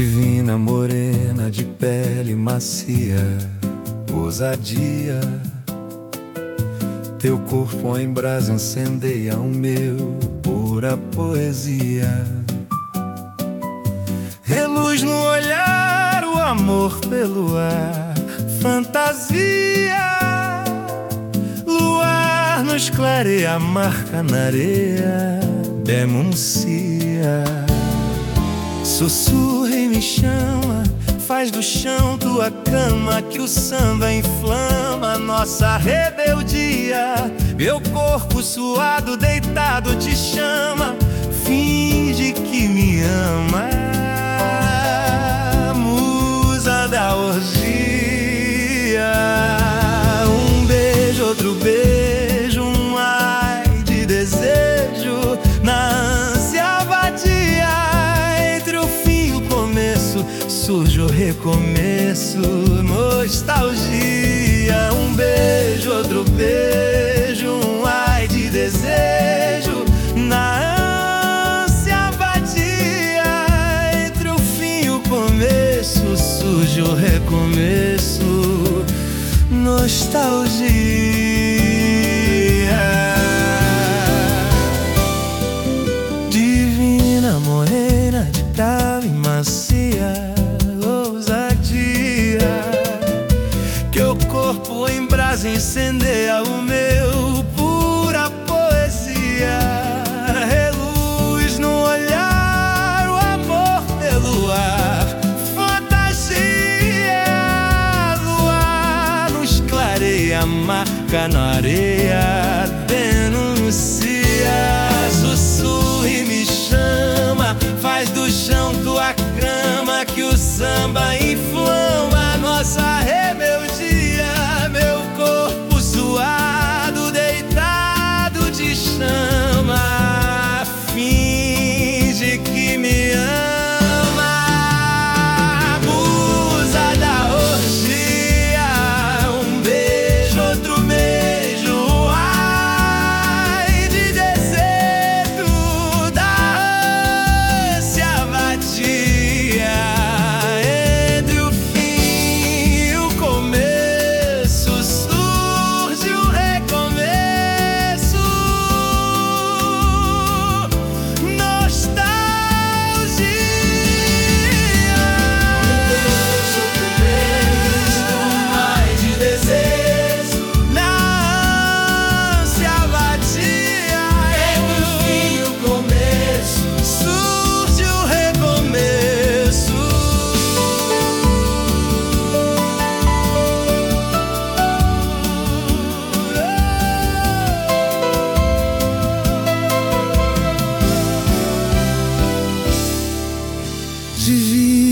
Divina morena de pele macia, ousadia. Teu corpo em brasa incendeia o meu, pura poesia. Reluz no olhar, o amor pelo ar, fantasia. Luar nos clareia, marca na areia, denuncia. Sussurra e me chama, faz do chão tua cama, que o samba inflama nossa rebeldia. Meu corpo suado, deitado, te chama, finge que me ama. Musa da orgia. Um beijo, outro beijo, um ai de desejo, na ânsia vadia. Entre o fim e o começo surge o recomeço, nostalgia. Um beijo, outro beijo, um ai de desejo, na ânsia vadia. Entre o fim e o começo surge o recomeço, nostalgia. Divina morena de pele macia, ousadia. Teu corpo em brasa incendeia o meu, pura poesia. Reluz no olhar, o amor pelo ar, fantasia. Luar nos clareia, marca na areia, denuncia. Sussurra e me chama, faz do chão tua cama, que o samba inflama nossa rebeldia. Meu corpo suado, deitado, te chama, finge que me ama. Musa da orgia. Um beijo, outro beijo, ai de desejo, da ânsia vadia. Entre o fim e o começo surge o recomeço, nostalgia. Um beijo, ai de desejo, na ânsia vadia. Entre o fim e o começo surge o recomeço. Divina